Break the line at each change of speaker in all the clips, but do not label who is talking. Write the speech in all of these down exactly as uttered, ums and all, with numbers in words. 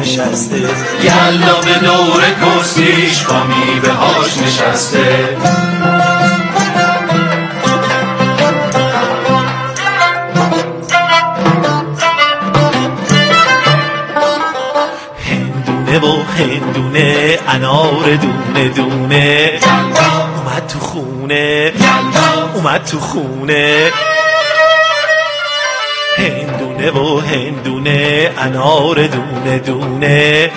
نشسته، یلدا به دور کرسیش با میوه هاش نشسته. هندونه و هندونه انار دونه دونه، اومد تو خونه اومد تو خونه. هندونه و هندونه انار دونه دونه،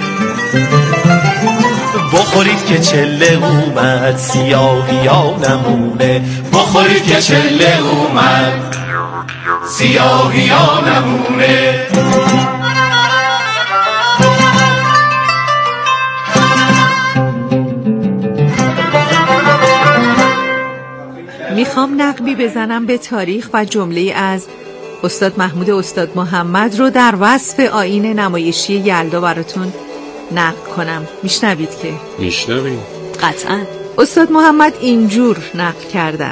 بخورید که چله اومد سیاهی ها نمونه، بخورید که چله اومد سیاهی ها نمونه.
میخوام نقبی بزنم به تاریخ و جمله از استاد محمود استاد محمد رو در وصف آیین نمایشی یلدا براتون نقل کنم. میشنوید که؟
میشنویم
قطعا. استاد محمد اینجور نقل کردن: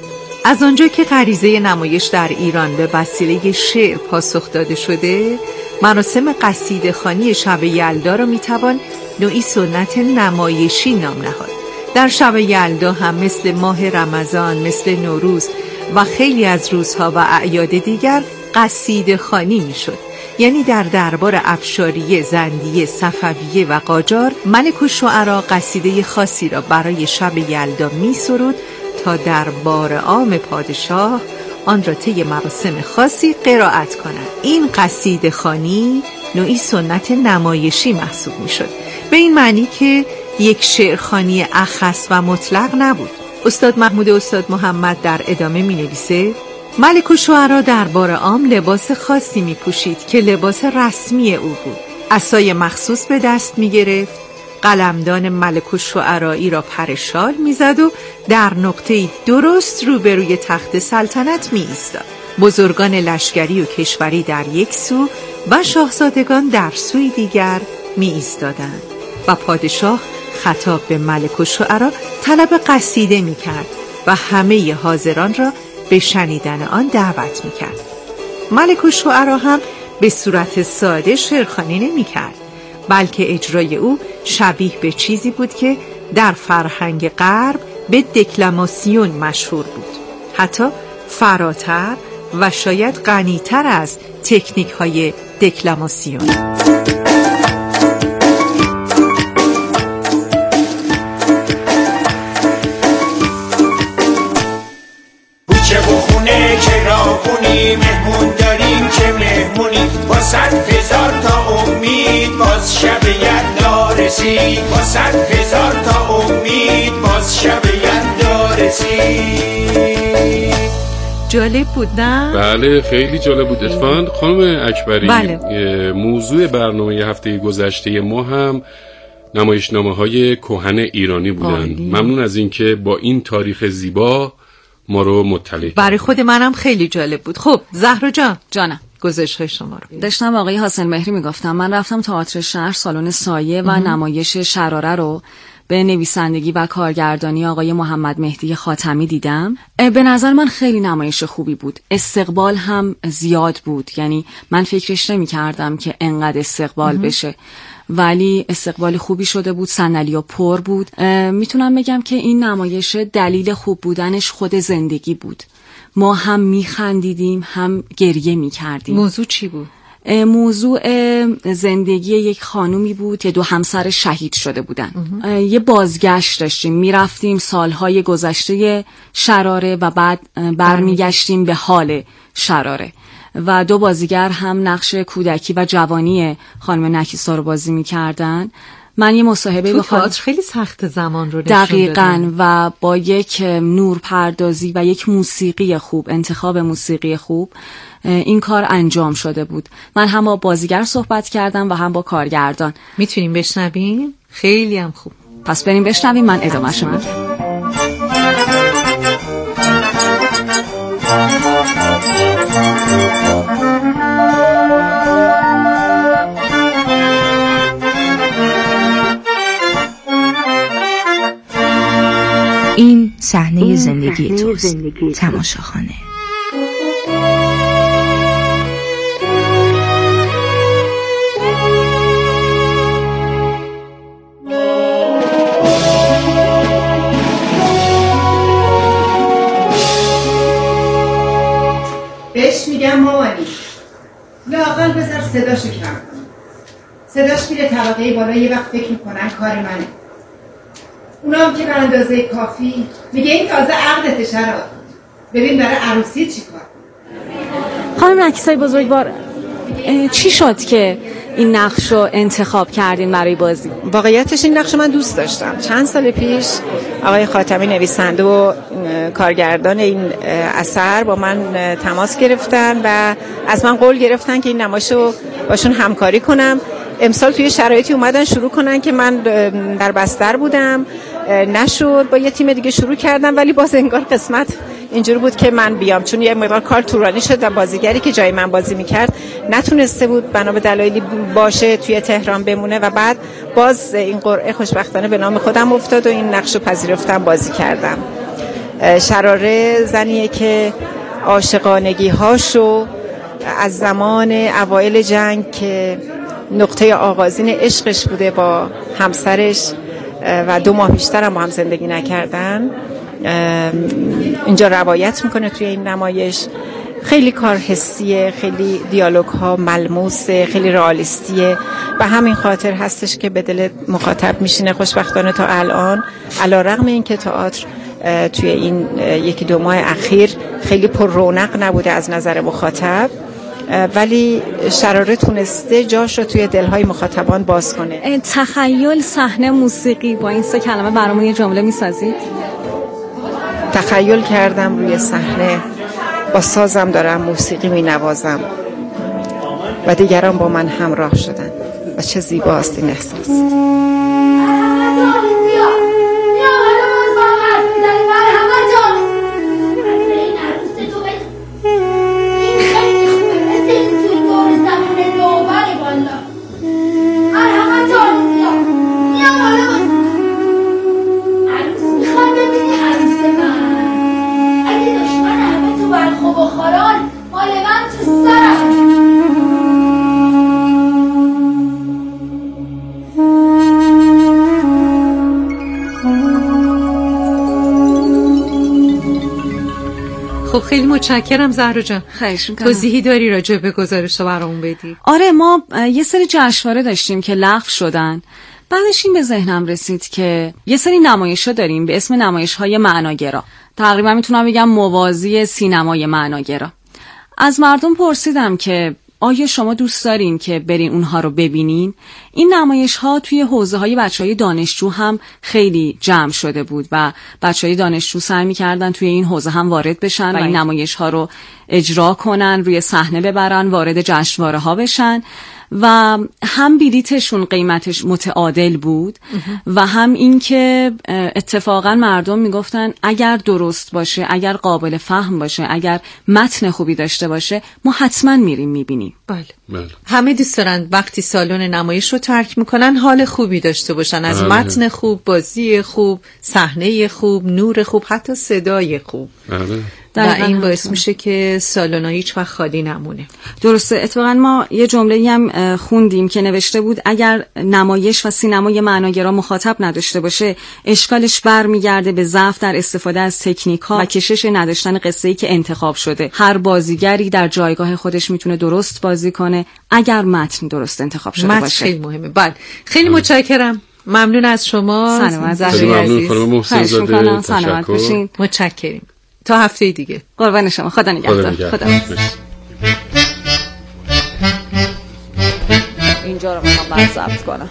از آنجا که غریزه نمایش در ایران به وسیله شعر پاسخ داده شده، مراسم قصیده خوانی شب یلدا را میتوان نوعی سنت نمایشی نام نهاد. در شب یلدا هم مثل ماه رمضان، مثل نوروز و خیلی از روزها و اعیاد دیگر قصیده خوانی میشد. یعنی در دربار افشاریه، زندیه، صفویه و قاجار ملک الشعرا قصیده خاصی را برای شب یلدا می سرود تا دربار عام پادشاه آن را طی مراسم خاصی قرائت کنند. این قصیده خوانی نوعی سنت نمایشی محسوب می شد، به این معنی که یک شعرخوانی اخص و مطلق نبود. استاد محمود استاد محمد در ادامه می نویسه: ملک الشعرا دربار عام لباس خاصی می پوشید که لباس رسمی او بود. عصای مخصوص به دست می گرفت، قلمدان ملک الشعرایی را پرشال می زد و در نقطه درست روبروی تخت سلطنت می ایستاد. بزرگان لشکری و کشوری در یک سو و شاهزادگان در سوی دیگر می ایستادند و پادشاه خطاب به ملک الشعرا طلب قصیده می کرد و همه حاضران را به شنیدن آن دعوت می کرد. ملک الشعرا هم به صورت ساده شعرخوانی نمی کرد، بلکه اجرای او شبیه به چیزی بود که در فرهنگ غرب به دکلماسیون مشهور بود، حتی فراتر و شاید غنی‌تر از تکنیک های دکلماسیون.
مهمون داریم که مهمونی با صد هزار تا امید باز شب یلدا رسید، با صد هزار تا امید باز شب یلدا رسید.
جالب بود نه؟
بله خیلی جالب بود. اتفاقاً خانم اکبری بله. موضوع برنامه هفته گذشته ما هم نمایشنامه‌های کهن ایرانی بودن. آلی. ممنون از اینکه با این تاریخ زیبا ما رو مطلع
برای خود منم خیلی جالب بود. خب زهرا جان
جانم
گزارش شما رو
داشتم. آقای حسین مهری میگفتم من رفتم تئاتر شهر سالن سایه و نمایش شراره رو به نویسندگی و کارگردانی آقای محمد مهدی خاتمی دیدم. به نظر من خیلی نمایش خوبی بود. استقبال هم زیاد بود، یعنی من فکرش نمی کردم که انقدر استقبال بشه، ولی استقبال خوبی شده بود. صندلی‌ها پر بود. میتونم بگم که این نمایش دلیل خوب بودنش خود زندگی بود. ما هم میخندیدیم هم گریه میکردیم.
موضوع چی بود؟
موضوع زندگی یک خانومی بود که دو همسر شهید شده بودن. یه بازگشت داشتیم، میرفتیم سالهای گذشته شراره و بعد برمیگشتیم به حال شراره و دو بازیگر هم نقش کودکی و جوانی خانم نکیسا رو بازی میکردن. من یه مصاحبه
تو تئاتر خیلی سخت زمان رو نشون
دقیقاً و با یک نور پردازی و یک موسیقی خوب، انتخاب موسیقی خوب این کار انجام شده بود. من هم با بازیگر صحبت کردم و هم با کارگردان.
میتونیم بشنویم؟ خیلی هم خوب.
پس بریم بشنویم، من ادامه‌شو میگم.
این صحنه زندگی توست. تماشاخانه.
صداشو کم. صداش میره طبقه بالا، یه وقت فکر میکنن کار منه. اونا هم که به اندازه کافی میگه این تازه عقدته شراد. ببین برای عروسی چی کار.
خانم نرگس‌های بزرگوار، چی شد که این نقش رو انتخاب کردین برای بازی؟
واقعیتش این نقش من دوست داشتم. چند سال پیش آقای خاتمی نویسنده و کارگردان این اثر با من تماس گرفتن و از من قول گرفتن که این نمایش رو باشون همکاری کنم. امسال توی شرایطی اومدن شروع کنن که من در بستر بودم، نشد. با یه تیم دیگه شروع کردم ولی باز انگار قسمت اینجوری بود که من بیام، چون یه مقدار کار طولانی شد و بازیگری که جای من بازی میکرد نتونسته بود بنا به دلایلی باشه توی تهران بمونه و بعد باز این قرعه خوشبختانه به نام خودم افتاد و این نقش رو پذیرفتم، بازی کردم. شراره زنیه که عاشقانگی هاشو از زمان اوایل جنگ که نقطه آغازین عشقش بوده با همسرش و دو ماه بیشتر هم با هم زندگی نکردن اینجا روایت میکنه توی این نمایش. خیلی کار حسیه، خیلی دیالوگ ها ملموسه، خیلی رئالیستیه و همین خاطر هستش که به دل مخاطب میشینه. خوشبختانه تا الان علیرغم این که تئاتر توی این یکی دو ماه اخیر خیلی پر رونق نبوده از نظر مخاطب، ولی شراره تونسته جاش رو توی دلهای مخاطبان باز کنه.
تخیل، صحنه، موسیقی، با این سه کلمه برامون یه جمله میسازید؟
تخیل کردم روی صحنه، با سازم دارم موسیقی می نوازم و دیگران با من همراه شدن و چه زیباست این احساس.
خب خیلی متشکرم زهرا جان.
خواهش می‌کنم.
توضیحی داری راجع به گزارش رو برامون بدی؟
آره، ما یه سری جشنواره داشتیم که لغو شدن. بعدش این به ذهنم رسید که یه سری نمایش‌ها داریم به اسم نمایش‌های معناگرا. تقریبا میتونم بگم موازی سینمای معناگرا. از مردم پرسیدم که آیا شما دوست دارین که برین اونها رو ببینین؟ این نمایش‌ها توی حوزه‌های بچه‌های دانشجو هم خیلی جمع شده بود و بچه‌های دانشجو سعی می‌کردن توی این حوزه هم وارد بشن و این نمایش‌ها رو اجرا کنن، روی صحنه ببرن، وارد جشنواره‌ها بشن و هم بلیتشون قیمتش متعادل بود و هم این که اتفاقا مردم میگفتن اگر درست باشه، اگر قابل فهم باشه، اگر متن خوبی داشته باشه ما حتما میریم میبینیم.
بله. بله. همه دوست دارن وقتی سالن نمایش رو ترک میکنن حال خوبی داشته باشن، از بله. متن خوب، بازی خوب، صحنه خوب، نور خوب، حتی صدای خوب. بله. و این باعث میشه که سالن‌ها هیچ وقت خالی نمونه.
درسته. اتفاقا ما یه جمله‌ای هم خوندیم که نوشته بود اگر نمایش و سینمای معناگرا مخاطب نداشته باشه اشکالش برمیگرده به ضعف در استفاده از تکنیک‌ها و کشش نداشتن قصه‌ای که انتخاب شده. هر بازیگری در جایگاه خودش میتونه درست بازی کنه اگر متن درست انتخاب شده
متن
باشه.
خیلی مهمه. بله. خیلی متشکرم. ممنون از شما.
سلامت
باشید. خانم محسن زاده.
سلامت باشین.
متشکریم. تا هفته دیگه.
قربان شما. خدا نگهدار. خدا. اینجا رو میخوام بعد ضبط کنم.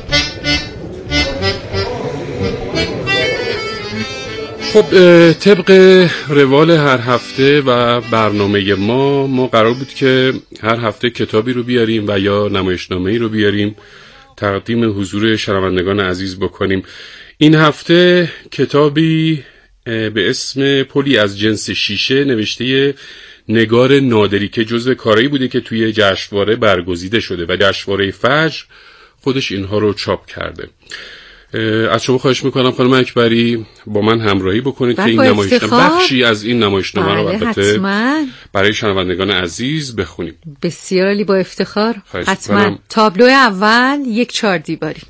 خب طبق روال هر هفته و برنامه ما ما قرار بود که هر هفته کتابی رو بیاریم و یا نمایشنامه‌ای رو بیاریم تقدیم حضور شنوندگان عزیز بکنیم. این هفته کتابی به اسم پلی از جنس شیشه نوشته نگار نادری که جزو کارهایی بوده که توی جشنواره برگزیده شده و جشنواره فجر خودش اینها رو چاپ کرده. از شما خواهش میکنم خانم اکبری با من همراهی بکنید که این نمایشنامه بخشی از این نمایشنامه رو البته برای شنوندگان عزیز بخونیم.
بسیار عالی، با افتخار. حتما. تابلو اول یک چهار دیواری.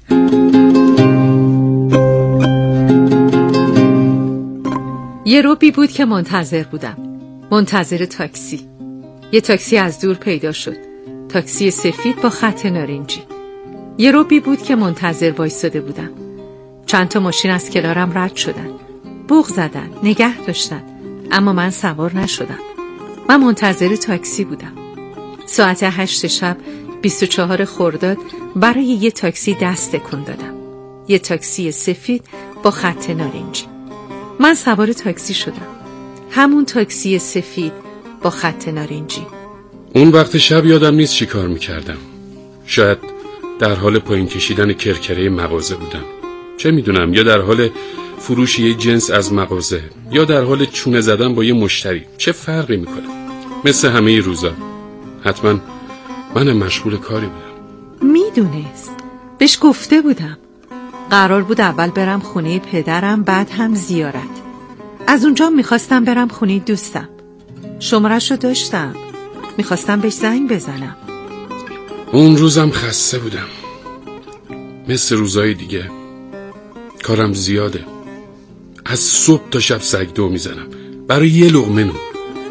یه روبی بود که منتظر بودم، منتظر تاکسی. یه تاکسی از دور پیدا شد. تاکسی سفید با خط نارنجی. یه روبی بود که منتظر وایساده بودم. چند تا ماشین از کنارم رد شدن، بوق زدن، نگه داشتن، اما من سوار نشدم. من منتظر تاکسی بودم. ساعت هشت شب بیست و چهار خرداد برای یه تاکسی دست تکون دادم. یه تاکسی سفید با خط نارنجی. من سوار تاکسی شدم. همون تاکسی سفید با خط نارنجی.
اون وقت شب یادم نیست چی کار میکردم. شاید در حال پایین کشیدن کرکره مغازه بودم، چه میدونم، یا در حال فروش یه جنس از مغازه، یا در حال چونه زدن با یه مشتری. چه فرقی میکنه؟ مثل همه روزا حتما من مشغول کاری بودم.
میدونست، بهش گفته بودم قرار بود اول برم خونه پدرم، بعد هم زیارت. از اونجا میخواستم برم خونه دوستم. شمارش رو داشتم، میخواستم بهش زنگ بزنم.
اون روزم خسته بودم، مثل روزای دیگه. کارم زیاده، از صبح تا شب سگدو میزنم برای یه لقمه نون.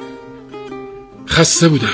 خسته بودم،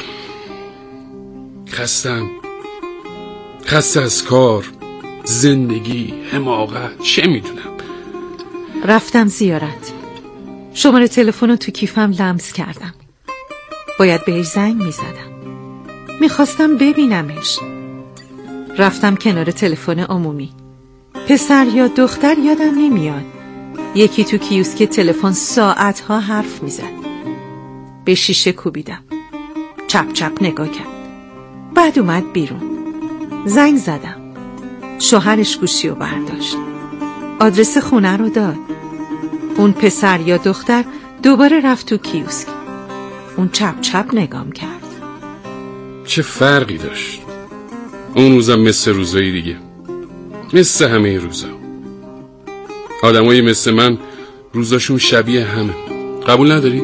خستم، خسته از کار، زندگی، حماقت، چه میدونم.
رفتم زیارت. شماره تلفن رو تو کیفم لمس کردم. باید بهش زنگ میزدم، میخواستم ببینمش. رفتم کنار تلفن عمومی. پسر یا دختر یادم نمیاد، یکی تو کیوسک تلفن ساعتها حرف میزد. به شیشه کوبیدم، چپ چپ نگاه کرد، بعد اومد بیرون. زنگ زدم. شوهرش گوشی رو برداشت، آدرس خونه رو داد. اون پسر یا دختر دوباره رفت تو کیوسک. اون چپ چپ نگام کرد.
چه فرقی داشت؟ اون روزم مثل روزای دیگه، مثل همه روزا. آدمایی مثل من روزاشون شبیه همه. قبول نداری؟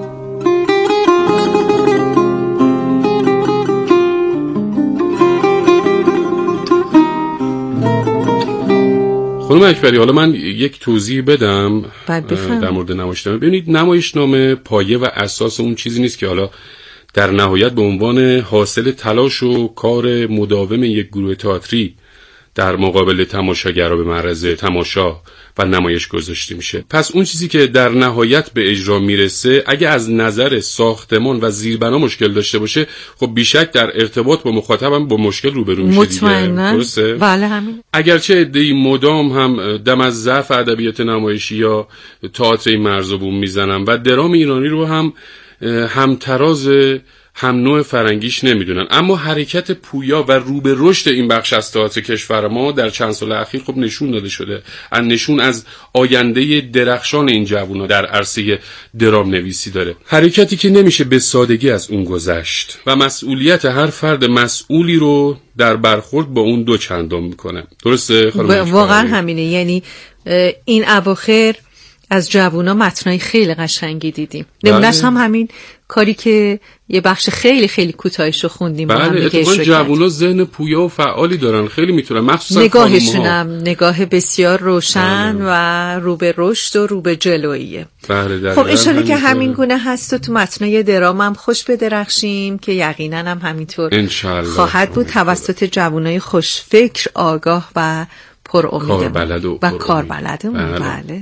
خانم اکبری، حالا من یک توضیح بدم در مورد نمایشنامه. ببینید، نمایشنامه پایه و اساس اون چیزی نیست که حالا در نهایت به عنوان حاصل تلاش و کار مداوم یک گروه تئاتری در مقابل تماشاگرها به معرض تماشا و نمایش گذاشته میشه. پس اون چیزی که در نهایت به اجرا میرسه، اگه از نظر ساختمان و زیربنا مشکل داشته باشه، خب بیشک در ارتباط با مخاطبم با مشکل روبرو میشه دیگه. درسته؟
بله همین.
اگرچه عده‌ای مدام هم دم از ضعف ادبیات نمایشی یا تئاتر مرز و بوم میزنن و درام ایرانی رو هم همتراز هم نوع فرنگیش نمیدونن، اما حرکت پویا و رو به رشد این بخش از تئاتر کشور ما در چند سال اخیر خب نشون داده شده. ان نشون از آینده درخشان این جوونا در عرصه درام نویسی داره. حرکتی که نمیشه به سادگی از اون گذشت و مسئولیت هر فرد مسئولی رو در برخورد با اون دو چندان میکنه. درسته خانم؟
واقعا همینه. یعنی این اواخر از جوونا متنای خیلی قشنگی دیدیم. نمونهش هم همین کاری که یه بخش خیلی خیلی کوتاهش رو خوندیم.
بله، اتفاقا جوونا ذهن پویا و فعالی دارن، خیلی میتونن، مخصوصا
نگاهشونم نگاه بسیار روشن بله. و رو به رشد و رو به جلویه.
بله،
خب انشالله که همین گونه هست و تو متنای درام هم خوش بدرخشیم که یقینا هم همینطور خواهد بود توسط جوونای خوشفکر، آگاه و پر امید
کاربلد و,
و کاربلد. بله, بله.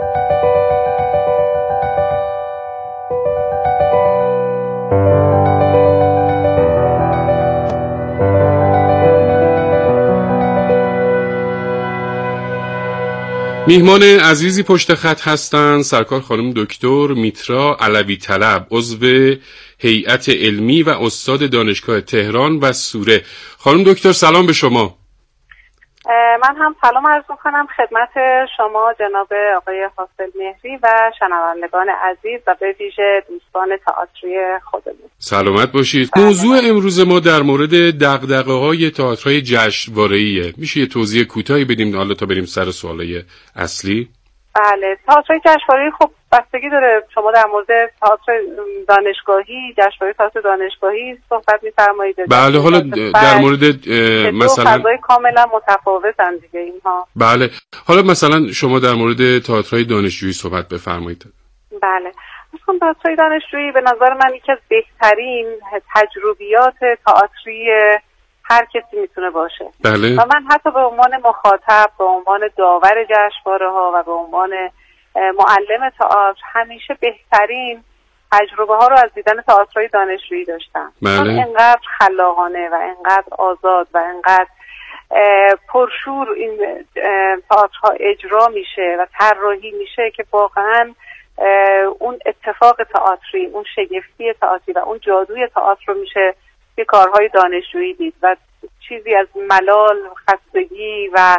میهمان عزیزی پشت خط هستند سرکار خانم دکتر میترا علوی طلب، عضو هیئت علمی و استاد دانشگاه تهران و سوره. خانم دکتر سلام به شما.
من هم سلام عرض می‌کنم خدمت شما جناب آقای حاصل مهری و شنوندگان عزیز و به ویژه دوستان تئاتری خودمون.
سلامت باشید. بله. موضوع امروز ما در مورد دغدغه‌های تئاترهای جشنواره‌ایه. میشه یه توضیح کوتاهی بدیم حالا تا بریم سر سوالای اصلی؟
بله، تئاتر جشنواره خب بستگی داره. شما در مورد تئاتر دانشگاهی، جشنواره تئاتر دانشگاهی صحبت می‌فرمایید.
بله، حالا در مورد مثلا
فضای کاملا متفاوتن دیگه اینها.
بله، حالا مثلا شما در مورد تئاترهای دانشجویی صحبت بفرمایید.
بله، مثلا تئاتر دانشجویی به نظر من یکی از بهترین تجربیات تئاتری هر کسی میتونه باشه.
بله.
و من حتی به عنوان مخاطب، به عنوان داور جشنواره ها و به عنوان معلم تئاتر همیشه بهترین تجربه ها رو از دیدن تئاترهای دانشجویی داشتم.
بله.
من انقدر خلاقانه و انقدر آزاد و انقدر پرشور این تئاترها اجرا میشه و طراحی میشه که واقعا اون اتفاق تئاتری، اون شگفتی تئاتری و اون جادوی تئاتر رو میشه که کارهای دانشجویی دید و چیزی از ملال، خستگی و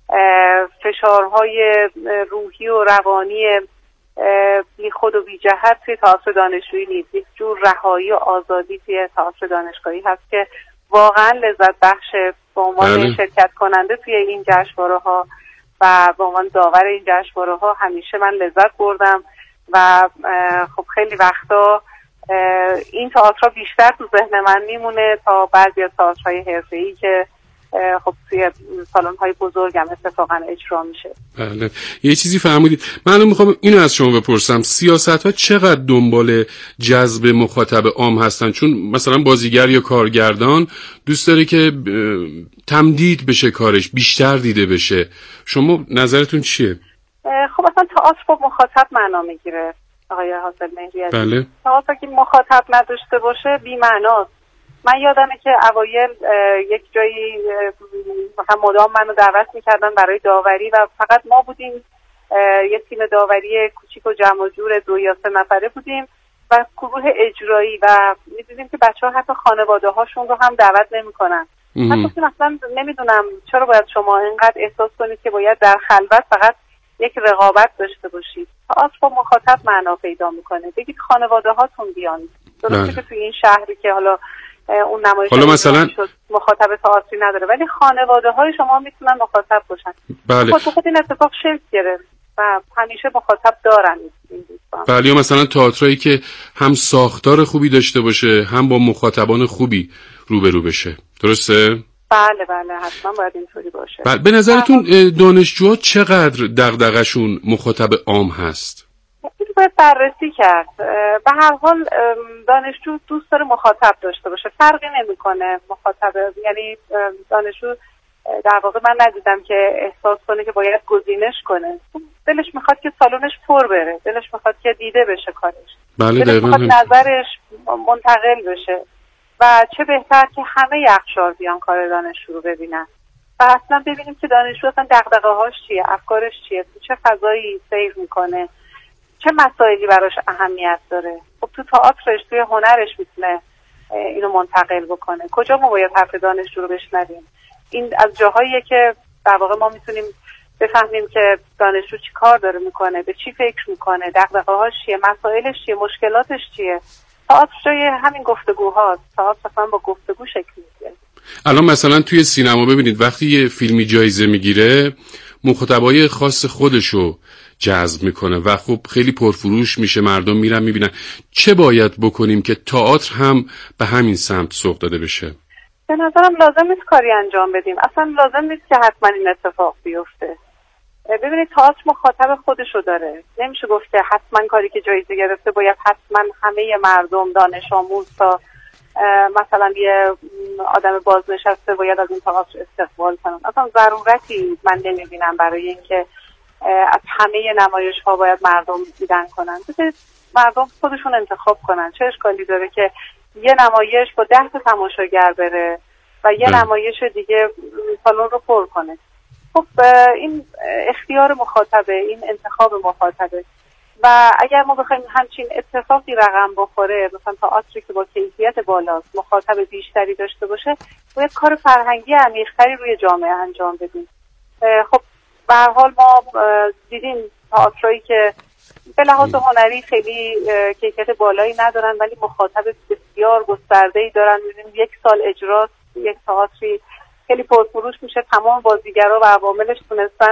فشارهای روحی و روانی بی خود و بی جهت توی تئاتر دانشجویی نیست. یک جور رهایی و آزادی توی تئاتر دانشگاهی هست که واقعا لذت بخشه. به عنوان
بله.
شرکت کننده توی این جشنواره ها و به عنوان داور این جشنواره ها همیشه من لذت بردم و خب خیلی وقتا این تئاتر بیشتر تو ذهن من میمونه تا بعضی از تئاترهای حرفه‌ای که خب توی سالن‌های بزرگم اتفاقا اجرا میشه.
بله. یه چیزی فرمودید. من الان میخوام اینو از شما بپرسم، سیاست‌ها چقدر دنبال جذب مخاطب عام هستن؟ چون مثلا بازیگر یا کارگردان دوست داره که تمدید بشه کارش، بیشتر دیده بشه. شما نظرتون چیه؟
خب اصلا تئاتر با مخاطب معنا میگیره آقای حاصل مهری.
بله.
تئاتر که مخاطب نداشته باشه بی‌معناست. من یادمه که اوایل یک جایی مثلا مدام منو دعوت میکردن برای داوری و فقط ما بودیم، یک تیم داوری کوچیک و جمع و جور دو یا سه نفره بودیم و گروه اجرایی و میدیدیم که بچه ها حتی خانواده هاشون رو هم دعوت نمیکنن. من گفتم اصلا نمیدونم چرا باید شما اینقدر احساس کنید که باید در خلوت فقط یک رقابت داشته باشید. تئاتر با مخاطب معنا پیدا میکنه. بگید خانواده هاتون بیان. درسته که توی این شهری که حالا اون نمایش
حالا مثلا
مخاطب تئاتری نداره ولی خانواده های شما میتونن مخاطب باشن.
بله.
خود خود این اتفاق شکل گرفت و همیشه مخاطب دارن این دوستان.
بله. یا مثلا تئاترایی که هم ساختار خوبی داشته باشه هم با مخاطبان خوبی روبرو بشه. درسته؟
بله بله حتما باید اینطوری باشه.
بله. به نظرتون دانشجوها چقدر دغدغه‌شون مخاطب عام هست؟
این باید بررسی کرد. به هر حال دانشجو دوست داره مخاطب داشته باشه، فرقی نمیکنه مخاطب، یعنی دانشجو در واقع من ندیدم که احساس کنه که باید گزینش کنه. دلش میخواد که سالنش پر بره، دلش میخواد که دیده بشه کارش،
بله
دلش میخواد نظرش منتقل بشه و چه بهتر که همه اقشار بیان کار دانشجو رو ببینن و اصلا ببینیم که دانشجو اصلا دغدغه هاش چیه، افکارش چیه، تو چه فضایی سیر میکنه، چه مسائلی براش اهمیت داره. خب تو تئاترش، توی هنرش میتونه اینو منتقل بکنه. کجا ما باید حرف دانشجو رو بشنویم؟ این از جاهاییه که در واقع ما میتونیم بفهمیم که دانشجو چی کار داره میکنه، به چی فکر میکنه، دغدغه‌هاش چیه، مسائلش چیه، مشکلاتش چیه. تئاتر جای همین گفتگوهاست. تئاتر اصلا با گفتگو شکل میگیره.
الان مثلا توی سینما ببینید وقتی یه فیلمی جایزه میگیره مخاطبای خاص خودشو جذب میکنه و خب خیلی پرفروش میشه، مردم میرن میبینن. چه باید بکنیم که تئاتر هم به همین سمت سوق داده بشه؟
به نظرم لازم نیست کاری انجام بدیم، اصلا لازم نیست که حتما این اتفاق بیفته. ببینید تئاتر مخاطب خودشو داره، نمیشه گفت که حتما کاری که جایزه گرفته باید حتما همه مردم، دانش آموز تا مثلا یه آدم بازنشسته باید از این تئاتر استقبال کنن. اصلا ضرورتی من نمیبینم برای اینکه از همه نمایش ها باید مردم دیدن کنن. بذارید مردم خودشون انتخاب کنن. چه اشکالی داره که یه نمایش با ده تا تماشاگر بره و یه
ده.
نمایش دیگه سالن رو پر کنه؟ خب این اختیار مخاطبه، این انتخاب مخاطبه و اگر ما بخوایم همچین اتفاقی رقم بخوره، مثلا تئاتری که با کیفیت بالاست، مخاطب بیشتری داشته باشه، باید کار فرهنگی عمیق‌تری روی جامعه انجام بدیم. خب به هر حال ما دیدیم تئاترایی که به لحاظ هنری خیلی کیفیت بالایی ندارن ولی مخاطب بسیار گسترده‌ای دارن. می‌بینیم یک سال اجراست، یک تئاتری خیلی پرفروش میشه، تمام بازیگرا و عواملش تونستن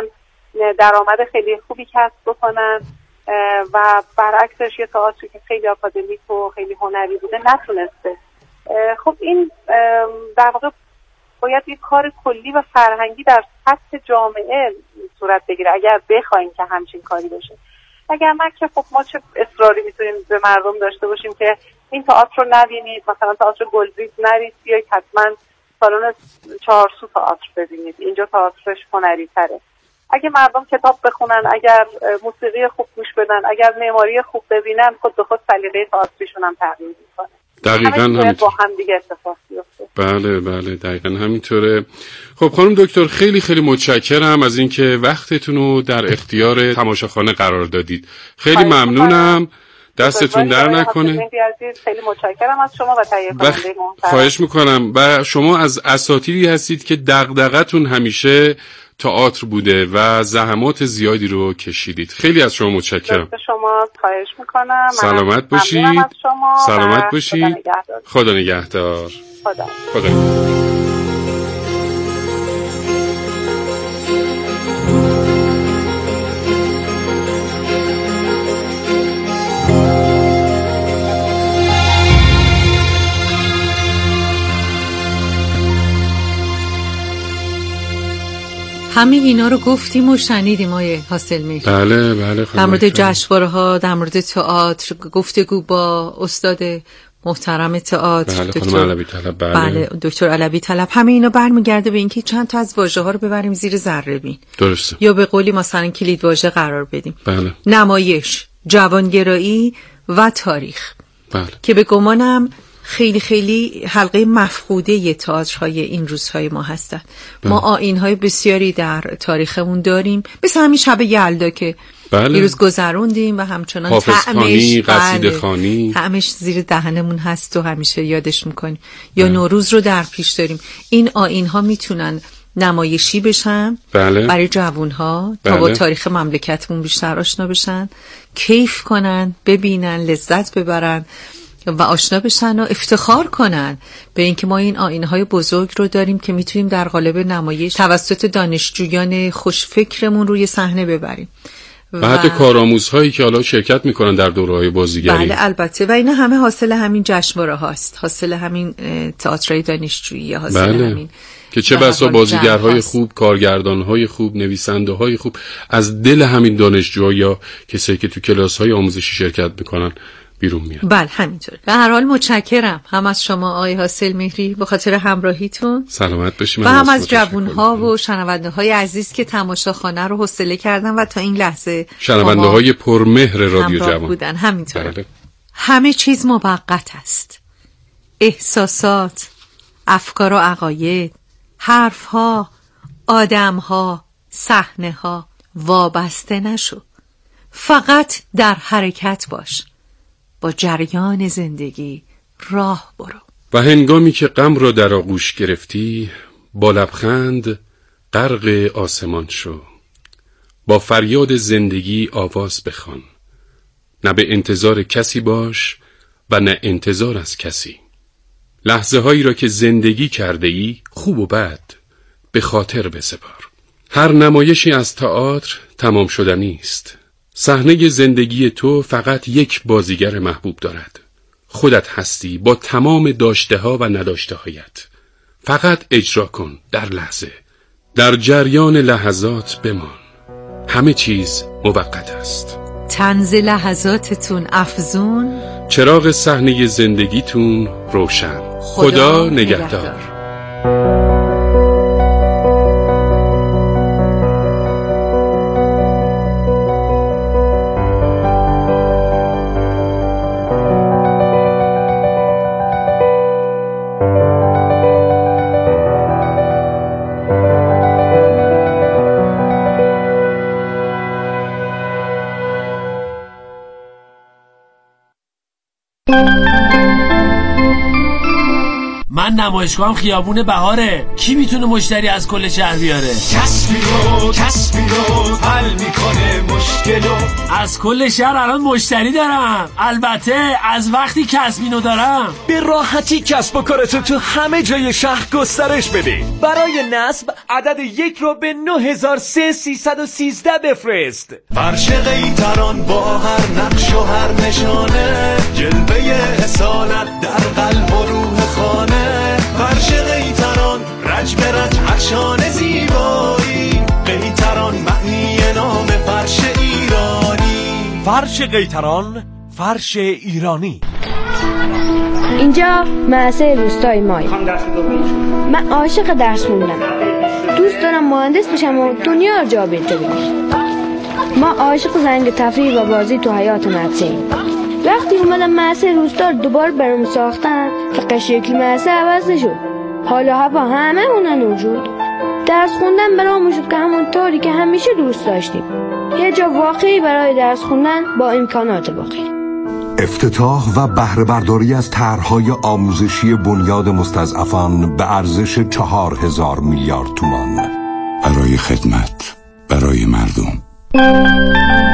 درآمد خیلی خوبی کسب بکنن و برعکسش یه تئاتری که خیلی آکادمیک و خیلی هنری بوده نتونسته. خب این در واقع باید یک کار کلی و فرهنگی در سطح جامعه صورت بگیره اگر بخوایم که همچین کاری بشه. اگر نه که خب ما چه اصراری میتونیم به مردم داشته باشیم که این تئاتر رو نبینید، مثلا تئاتر گلریز نرید، بیایید حتما سالن چهارسو تئاتر ببینید، اینجا تئاترش هنری تره. اگه مردم کتاب بخونن، اگر موسیقی خوب گوش بدن، اگر معماری خوب ببینن، خود به خود سلیقه تئاترشون هم تغییر میکنه.
دقیقاً همینطوره،
با هم دیگه اتفاق بیفته.
بله بله دقیقاً همینطوره. خب خانم دکتر خیلی خیلی متشکرم از اینکه وقتتون رو در اختیار تماشاخانه قرار دادید. خیلی ممنونم. دستتون در نکنه.
خیلی متشکرم از شما و تهیه کننده محترم.
خواهش میکنم. و شما از اساتیدی هستید که دغدغتون همیشه تئاتر بوده و زحمات زیادی رو کشیدید. خیلی از شما متشکرم.
از شما خواهش میکنم.
سلامت باشید. سلامت باشید. خدا نگهدار.
خدا.
خدا.
همه اینا رو گفتیم و شنیدیم آیه حاصل مهری.
بله بله.
در مورد جشنواره‌ها، در مورد تئاتر، گفتگو با استاد محترم تئاتر
بله دکتر علوی طلب. بله.
بله دکتر علوی طلب. همه اینا برمیگرده به اینکه چند تا از واژه‌ها رو ببریم زیر ذره بین.
درسته.
یا به قولی مثلا کلید واژه قرار بدیم.
بله.
نمایش، جوانگرایی و تاریخ.
بله.
که به گمانم خیلی خیلی حلقه مفقوده تئاترهای این روزهای ما هستند. ما آیین‌های بسیاری در تاریخمون داریم، مثل همین شب یلدا که
بله.
یه روز گذروندیم و همچنان
حافظخوانی، قصیده‌خوانی،
همش زیر دهنمون هست و همیشه یادش میکنیم. یا نوروز رو در پیش داریم. این آیین‌ها میتونن نمایشی بشن
بله.
برای جوان‌ها
بله.
تا با تاریخ مملکتمون بیشتر آشنا بشن، کیف کنن، ببینن، لذت ببرن و آشنا بشن و افتخار کنن به اینکه ما این آیین‌های بزرگ رو داریم که میتونیم در قالب نمایش توسط دانشجویان خوشفکرمون روی صحنه ببریم
و, و حتی کارآموزهایی که حالا شرکت میکنن در دوره‌های بازیگری.
بله البته. و اینا همه حاصل همین جشنواره هاست، حاصل همین تئاترای دانشجویی، حاصل
بله.
همین
که چه بسا بازیگرهای خوب، کارگردانهای خوب، نویسنده‌های خوب از دل همین دانشجوها یا کسایی که تو کلاس‌های آموزشی شرکت میکنن بیرون میاد.
بله همینطور. به هر حال متشکرم هم از شما آقای حاصل مهری به خاطر همراهیتون.
سلامت باشید.
و هم از جوان‌ها و شنونده‌های عزیز که تماشاخانه رو حوصله کردن و تا این لحظه
شنونده‌های پرمهر رادیو جوان
بودن. همینطور.
بله.
همه چیز موقت است. احساسات، افکار و عقاید، حرف‌ها، آدم‌ها، صحنه‌ها، وابسته نشو. فقط در حرکت باش. با جریان زندگی راه برو.
و هنگامی که غم را در آغوش گرفتی، با لبخند غرق آسمان شو. با فریاد زندگی آواز بخوان. نه به انتظار کسی باش و نه انتظار از کسی. لحظه هایی را که زندگی کرده ای، خوب و بد، به خاطر بسپار. هر نمایشی از تئاتر تمام شدنی است. صحنه زندگی تو فقط یک بازیگر محبوب دارد. خودت هستی با تمام داشته ها و نداشته هایت. فقط اجرا کن در لحظه. در جریان لحظات بمان. همه چیز موقت است.
طنز لحظاتتون افزون،
چراغ صحنه زندگیتون روشن. خدا, خدا نگهدار, نگهدار.
من نمایشگاهم خیابون بهاره. کی میتونه مشتری از کل شهر بیاره؟
کسبی رو کسبی رو حل میکنه مشکلو.
از کل شهر الان مشتری دارم. البته از وقتی کسبینو دارم.
به راحتی کسب و کارتو تو همه جای شهر گسترش بده. برای نصب عدد یک رو به نه هزار سیصد و سیزده بفرست.
فرش قیطران با هر نقش و هر نشانه، جلوه اصالت در قلب و روح خانه. فرش قیطران رج به رج هرشان زیبایی، قیطران معنی نام فرش ایرانی.
فرش قیطران، فرش ایرانی.
اینجا مدرسه روستای مای. من عاشق درس خوندم. دوست دارم مهندس بشم و دنیا رو جا بهتر کنم. ما عاشق زنگ تفریح و بازی تو حیات مدرسه ایم. وقتی اومدم مدرسه روستا دوباره برام ساختن که شکل مدرسه عوض نشد. حالا هوا همه مونن وجود. درس خوندن برامون شد که همون طوری که همیشه دوست داشتیم. یه جا واقعی برای درس خوندن با امکانات واقعی.
افتتاح و بهره برداری از طرح‌های آموزشی بنیاد مستضعفان به ارزش چهار هزار میلیارد تومان.
برای خدمت، برای مردم.